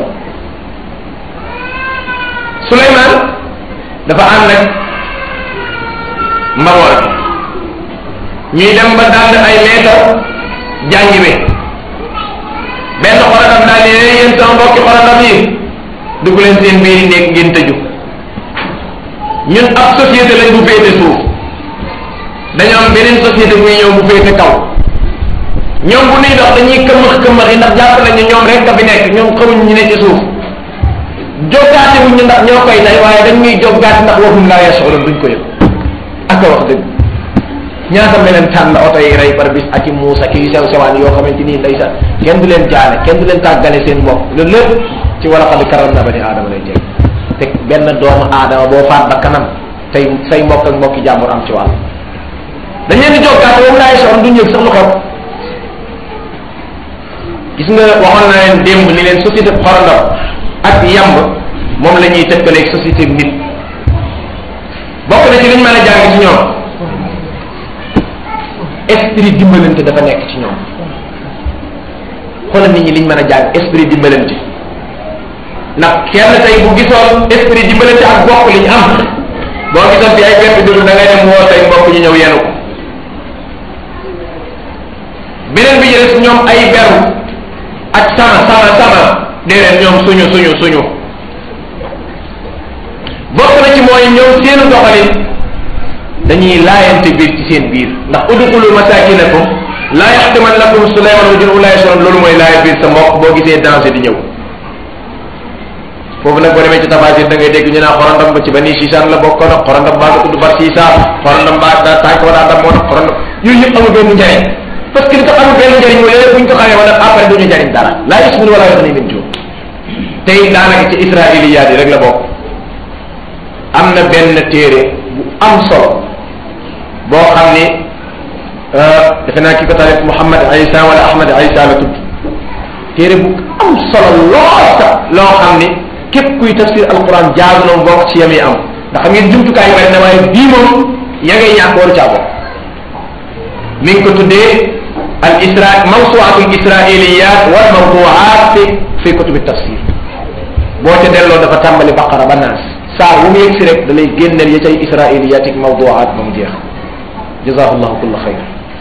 Souleymane dafa ànd ak mbaboor ñuy dem ba dànd ay meetar jàngi bi benn xorandam daal ne yéen sama mbokki xorandam yi dugg leen seen biir yi nekk ngeen tëju ñun ab société lañ bu féete suuf dañoo am beneen société buy ñëw bu féete kaw ñoom bu nuy dox dañuy këmmax këmmax yi ndax jàpp nañ ne ñoom rek ka fi nekk ñoom xamuñ ñu ne ci suuf joggaate wuñ ñu ndax ñoo koy tay waaye dañ ñuy joggaate ndax waxum laa yash'urun duñ ko yëg ak a wax dëgg ñaata meleen tànn oto yi rey par bis ak i muus ak i sew sewaan yoo xamante nii ndeysaan kenn du leen jaane kenn du leen tàggale seen mbokk loolu lépp ci wala xad karramnaa banii aadama lay jël te benn doomu aadama boo faat ba kanam tey say mbokk ak mbokki jàmbur am ci wàll dañ leen di joggaate waxum laa yash'urun duñ yëg sax lu xew gis nga waxoon naa leen démb ni leen société xorondom ak yamb moom la ñuy tëkkaleeg société nit bokk na ci liñ mën a jàng ci ñoom esprit dimbalante dafa nekk ci ñoom xoolal nit ñi liñ mën a jàng esprit dimbalante ndax kenn tey bu gisoon esprit dimbalante ak bokk liñ am boo gisoon fi ay pepp dugub da ngay dem woo say mbokk ñu ñëw yenu ko beneen bi jëles ñoom ay beru ak sama sama sama déedéet ñoom suñu suñu suñu bokk na ci mooy ñoom seenu doxalin dañuy laayante biir ci seen biir ndax udxulu masakinakum laa yaxtimannakum Sulaymaan wa junuuduhu laa yash'uruun loolu mooy laaya biir sa mbokk boo gisee danger di ñëw foofu nag boo demee ci tafasir da ngay dégg ñu naan xorandam ba ci bani Siisaan la bokkoon ak xorandam baa nga tudd bar Siisa xorandam baa daa tànk wala adam moo tax xorandam yooyu yëpp amul benn njariñ parce que li tax amul benn njariñ mooy léeg buñ ko xamee wala après duñu njariñ dara laa yusmin wala yughni min juu tey daanaka ci israiliyaat yi rek la bokk am na benn téere bu am solo boo xam ni defe naa ki ko tarif Muhammad Isa wala Ahmad Isa la tudd téere bu am solo lool sax loo xam ni képp kuy tafsir alquran jaagu noonu bokk ci yam yi am ndax xam ngeen jumtukaay bari na waaye bii moom ya ngay ñàkk waru caa bokk mi ngi ko tuddee al isra mawsuatu al israiliyat wal mawduat fi fi kutubi tafsir boo ca delloo dafa tàmbali baqara ba naas saa wu mu yegg si rek da lay génneel ya cay israiliyat ak mawduat ba mu jeex jazakallahu kulla xayr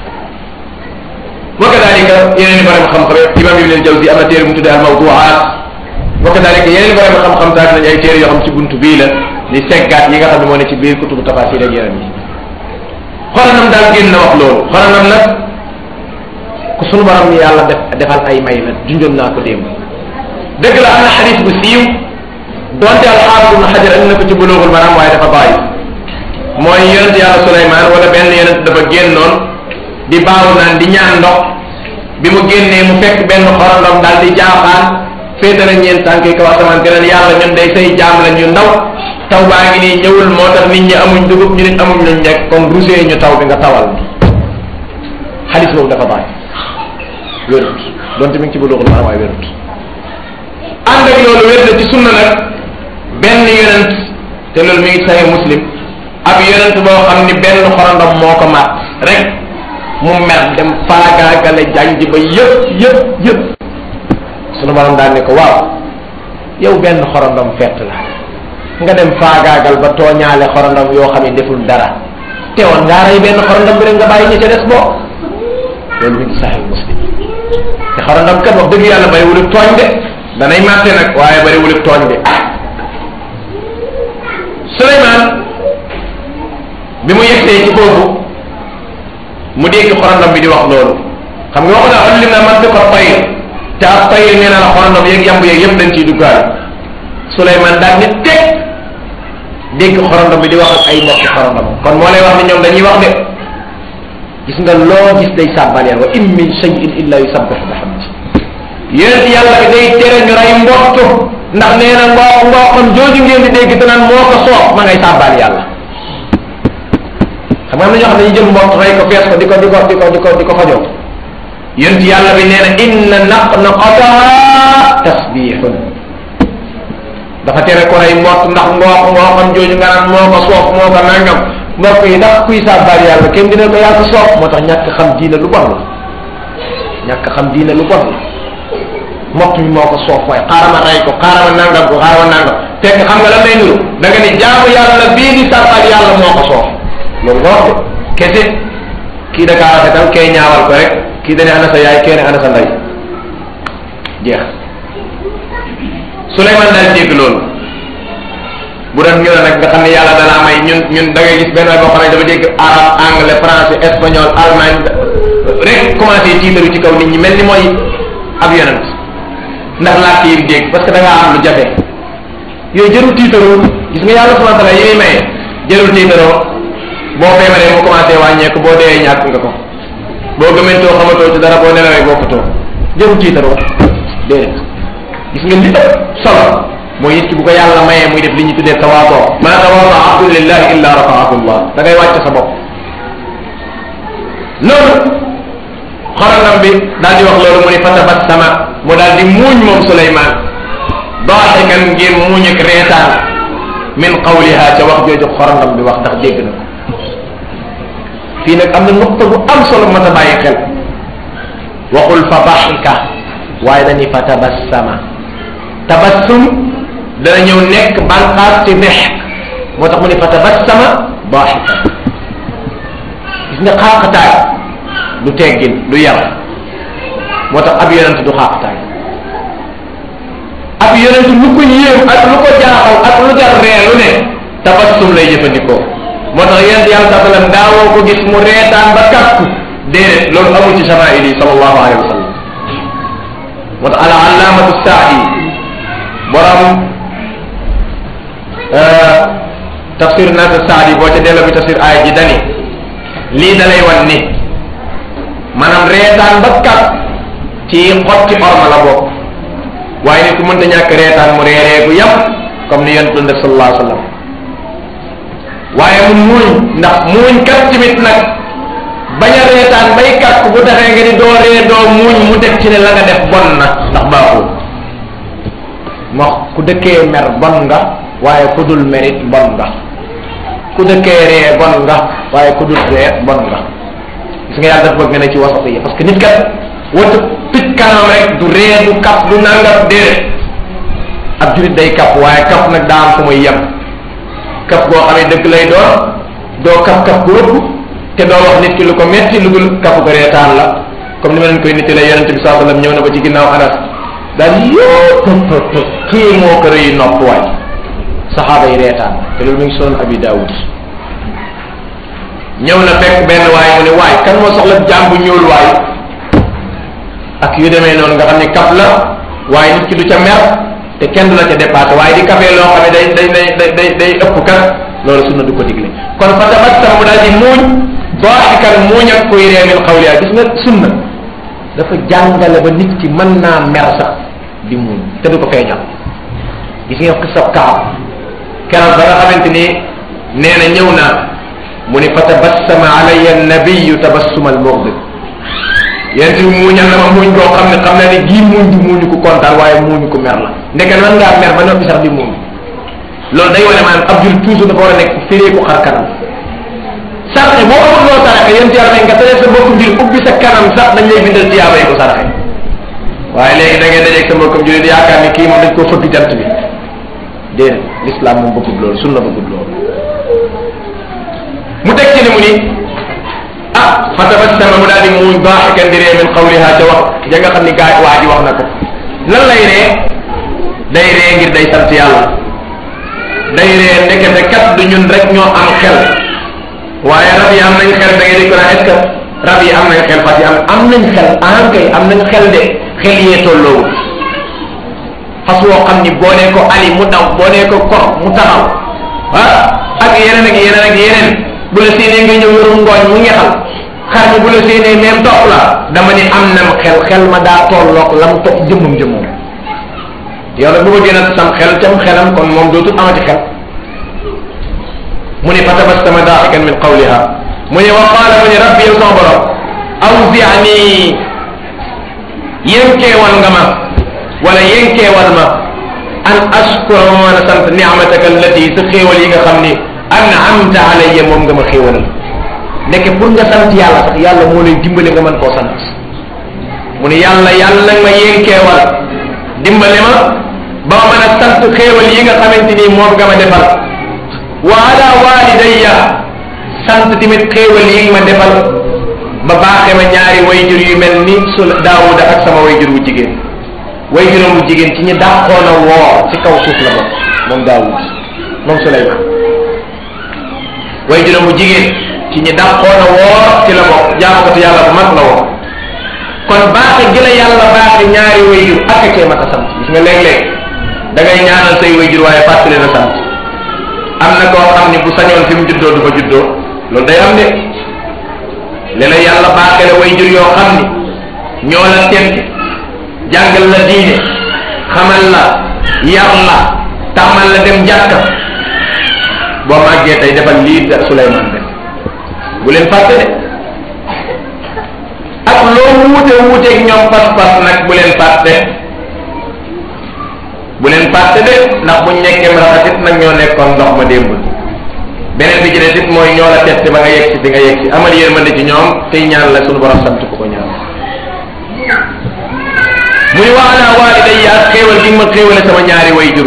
wa kadalika yeneen i borom xam-xam imam ibn al jawzi am na téere mu tuddee al mawduat wa kadalika yeneen i borom xam-xam daal nañ ay téere yoo xam ci buntu bii la di seggaat yi nga xam ne moo ne ci biir kutubu tafasir ak yeneen yi xoranam daal génn na wax loolu xoranam nag ku sunu borom ni yàlla def defal ay may la junjoon naa ko démb dëgg la am na xadis bu siiw donte alxaafis ibn xajar andi na ko ci buluugul maram waaye dafa bàyyi mooy yonent yàlla Suleymaan wala benn yonent dafa génnoon di baaw naan di ñaan ndox bi mu génnee mu fekk benn xorondom daal di jaaxaan féetale ñeent tànk yi kaw asamaan te leen yàlla ñun day say jaam la ñu ndaw taw baa ngi nii ñëwul moo tax nit ñi amuñ dugub ñu nit amuñ luñ nekk comme rusee ñu taw bi nga tawal xadis boobu dafa bàyyi wérut donte mi ngi ci buluugul maram waaye wérut ànd ak loolu wér na ci sunna nag benn yonent te loolu mi ngi sahih muslim ab yonent boo xam ni benn xorondom moo ko mat rek mu mer dem faagaagale janj ba yëpp yëpp yëpp sunu borom daal ne ko waaw yow benn xorondom fett la nga dem faagaagal ba tooñaale xorondom yoo xam ne deful dara teewoon ngaa rey benn xorondom bi rek nga bàyyi ñi ca des boo loolu mi ngi sahih muslim te xorondom kat wax dëgg yàlla bari wulub tooñ de danay màtte nag waaye bari wulub tooñ de Suleymaan bi mu yegsee ci foofu mu dégg xorondom bi di wax loolu xam nga wax na allim na man ko tayr te ab tayr nee na la xorondom yeeg yamb yeeg yëpp dañ ciy duggaale Suleymaan daal ni teg dégg xorondom bi di wax ak ay mbokki xorondom kon moo lay wax ni ñoom dañuy wax de gis nga loo gis day sàbbal yàlla wa in min shay'in illa yusabbihu bihamdi yéen yàlla bi day tere ñu rey mbottu ndax nee na ngoo ngoo xam jooju ngeen di dégg te naan moo ko soob ma ngay sàbbal yàlla xam nga am na ñoo xam ne dañuy jël mbott rey ko fees ko di ko di ko di ko di ko di ko fajoo yéen yàlla bi nee na inna naqnaqataha tasbihun dafa tere ko rey mbott ndax ngoo ngoo xam jooju nga naan moo ko soob moo ko nangam mbokk yi ndax kuy sàbbal yàlla kenn dina ko yaa ko soob moo tax ñàkk xam diine lu bon la ñàkk xam diine lu bon la mbokk mi moo ko soof waaye xaarama rey ko xaarama nangam ko xaarama nangam fekk xam nga lan lay nuru da nga ni jaamu yàlla bii di sàbbal yàlla moo ko soof loolu nga wax de kese kii da kaa rafetal kay ñaawal ko rek kii dane ana sa yaay kee ne ana sa ndey jeex Suleymaan daal dégg loolu bu doon ñu ne nag nga xam ne yàlla dalaa may ñun ñun da ngay gis benn waay boo xam ne dafa dégg arabe anglais français espagnol allemagne rek commencé tiitaru ci kaw nit ñi mel ni mooy ab yonent ndax làkk yi dégg parce que da ngaa am lu jafe yooyu jërul tiitaroo gis nga yàlla subhanahu wa ta'ala yi muy maye jërul tiitaroo boo feebaree mu commencé wàññeeku boo dee ñàkk nga ko boo gëmentoo xamatoo ci dara boo nelawee bokkutoo jërul tiitaroo déedéet gis nga li ëpp solo mooy nit ki bu ko yàlla mayee muy def li ñu tuddee tawaadoo ma tawaada abdun lillahi illa rafaahu llah da ngay wàcc sa bopp loolu xorondom bi daal di wax loolu mu ni fatabassama mu daal di muuñ moom Suleymaan daaxikan ngir muuñ ak reetaan min qawliha ca wax jooju xorondom bi wax ndax dégg na ko fii nag am na nuqta bu am solo ma ta bàyyi xel waxul fa daxika waaye dañuy fatabassama tabassum dana ñëw nekk banqaas ci dexk moo tax mu ni fatabassama daaxikan gis nga xaaqataay du teggin du yar moo tax ab yonent du xaaqtaay ab yonent lu ko yéem ak lu ko jaaxal ak lu jar ree lu ne tabassum lay jëfandikoo moo tax yonent yàlla saa sallam daawoo ko gis mu reetaan ba kàkku déedéet loolu amul ci samaa'il yi sallallahu alayhi wa sallam moo tax al allaamatu saadi borom tafsir naat saadi boo ca delloo bi tafsir aaya ji dani lii dalay wan ni maanaam reetaan ba kàkk ci xotti orma la bokk waaye nit ku mënta ñàkk reetaan mu reeree gu yam comme ni yonent doon def sallallahu alayhi wa sallam waaye mu muuñ ndax muuñ kat tamit nag bañ a reetaan bay kàkk bu taxee nga di doo ree doo muuñ mu teg ci ne la nga def bon na ndax baaxul moo ku dëkkee mer bon nga waaye ku dul merit bon nga ku dëkkee ree bon nga waaye ku dul ree bon nga gis nga yàlla dafa bëgg nga ne ci wasat yi parce que nit kat wata picc kanam rek du ree du kap du nangam déedéet ab jurit day kap waaye kap nag daa am fu muy yem kap boo xam ne dëgg lay doon doo kap kap gu ëpp te doo wax nit ki lu ko metti lu dul kapu ko reetaan la comme ni ma leen koy nit la yonente bi saa sallam ñëw na ba ci ginnaaw Anas daal yoo kii moo ko rëy nopp waay saxaaba yi reetaan te loolu mu ngi soon Abi Daawud ñëw na fekk benn waay mu ne waay kan moo soxla jaam bu ñuul waay ak yu demee noonu nga xam ne kap la waaye nit ki du ca mer te kenn du la ca dépassé waaye di kafee loo xam ne day day day day day ëpp kat loolu sunna du ko digle kon fa tabassam mu daal di muuñ daahikan muuñ ak kuy ree min qawliha gis nga sunna dafa jàngale ba nit ki mën naa mer sax di muuñ te du ko feeñal gis nga ko sab kaab keroog ba nga xamante ni nee na ñëw naa mu ne fa tabassama alayya nabiyu tabassuma al mughdib yéen si muuñal na ma muuñ koo xam ne xam na ne gii muuñ du muuñu ko kontaan waaye muuñu ko mer la ndeke lan ngaa mer ba noppi sax di muuñ loolu day wane maanaam ab jul toujours dafa war a nekk firee ko xar kanam sarxe boo amul loo saraxe yéen ci yàlla nga tere sa mbokkum jul ubbi sa kanam sax dañ lay bindal tiyaaba yi ko saraxe waaye léegi da ngay dajeeg sa mbokkum jul di yaakaar ni kii moom dañ koo fëgg jant bi déedéet l'islam moom bëggul loolu sunna bëggul loolu mu teg ci ne mu ni ah fa tabassama mu daal di muuñ daahikan di ree min qawliha ca wax ja nga xam ni gaa waa ji wax na ko lan lay ree day ree ngir day sant yàlla day ree ndekete kat du ñun rek ñoo am xel waaye rab yi am nañ xel da ngay di ko est-ce que rab yi am nañ xel fas yi am am nañ xel ah kay am nañ xel de xel yee tolloowul fas woo xam ni boo nee ko ali mu daw boo nee ko kor mu taxaw ah ak yeneen ak yeneen ak yeneen bu la séenee nga ñëw yorum ngooñ mu ngexal xar mi bu la séenee même topp la dama ni am nam xel xel ma daa tolloog lam topp jëmmam jëmmam yow nag bu ma gën a sam xel cam xelam kon moom dootul amati xel mu ne fa tabassama daahikan min qawliha mu ne wa qaala mu ne rabbi yow sama borom awzi'ni yénkeewal nga ma wala yénkeewal ma an ashkura ma mën a sant ni'mataka allati sa xéewal yi nga xam ni an'amta alayya moom nga ma xéewalal nekk pour nga sant yàlla sax yàlla moo lay dimbale nga mën koo sant mu ne yàlla yàlla nag ma yénkeewal dimbale ma ba ma mën a sant xéewal yi nga xamante ni moom nga ma defal wa ala walidayya sant tamit xéewal yi nga ma defal ba baaxee ma ñaari wayjur yu mel ni su Daawuda ak sama wayjur wu jigéen wayjuram wu jigéen ci ñi dàqoon a woor ci kaw suuf la bokk moom Daawud moom Suleymaan wayjuram wu jigéen ci ñi dàqoon a woor ci la bokk jaamukatu yàlla bu mag la woon kon baaxe gi la yàlla baaxe ñaari wayjur ak a cee mat a sant gis nga léeg-léeg da ngay ñaanal say wayjur waaye fàttali na sant am na koo xam ni bu sañoon fi mu juddoo du fa juddoo loolu day am de léeg-léeg yàlla baaxe la wayjur yoo xam ni ñoo la tedd jàngal la diine xamal la yar la tàmmal la dem jàkka boo màggee tey defal lii da Suleymaan def bu leen fàtte de ak loo wuute wuuteeg ñoom pas-pas nag bu leen fàtte bu leen fàtte de ndax buñ nekkee raxasit nag ñoo nekkoon ndox ma démb beneen bi ci des it mooy ñoo la teste ba nga yegg si bi nga yegg si amal yërmande ci ñoom tey ñaan la suñu borom sant ko ko ñaan muy wa ala walidayya ak xéewal gi ma xéewale sama ñaari wayjur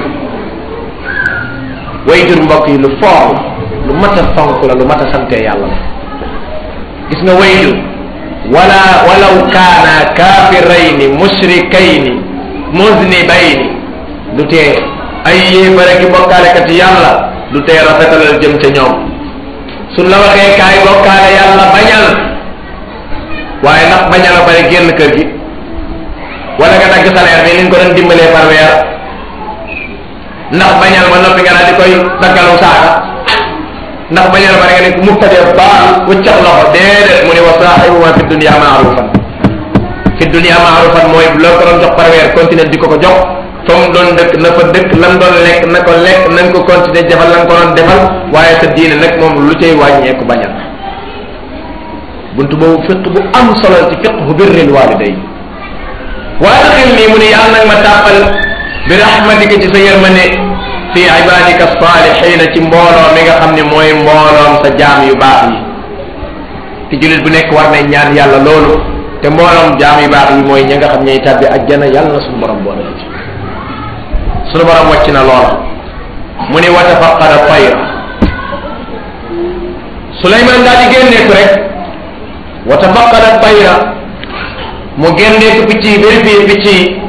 wayjur mbokk yi lu foor lu mat a fonk la lu mat a sante yàlla la gis nga wayjur wala walaw kaana kaafirayni mushrikayni muznibayni du tee ay yéefare ki bokkaalekat yàlla du tee rafetalal jëm ca ñoom suñ la waxee kaay bokkaale yàlla bañal waaye ndax bañal a bari génn kër gi wala nga dagg salaire bi li nga ko doon dimbalee par weer ndax bañal ba noppi nga naa di koy daggalu saaka ndax bañal ba nga ne mubtade baax wëccax loxo déedéet mu ne wa saahibuhuma fi dunya maarufan fi dunya maarufan mooy loo ko doon jox par weer continuer di ko ko jox fa mu doon dëkk na fa dëkk lan doon lekk na ko lekk na nga ko continuer defal la nga ko doon defal waaye sa diine nag moom lu cay wàññeeku bañal buntu boobu fiq bu am solo ci fiqhu birril walidayn waaye xel nii mu ne yàlla nag ma tàppal bi rahmatika ci sa yërmande fi ibadika salihina ci mbooloo mi nga xam ne mooy mbooloom sa jaam yu baax yi te jullit bu nekk war nañ ñaan yàlla loolu te mbooloom jaam yu baax yi mooy ña nga xam ñooy tàbbi ajjana yàlla na suñu borom boole ci suñu borom wàcc na loola mu ne wa tafaqada tayra Suleymaan daal di génneeku rek wa tafaqada tayra mu génneeku picc yi vérifié picc yi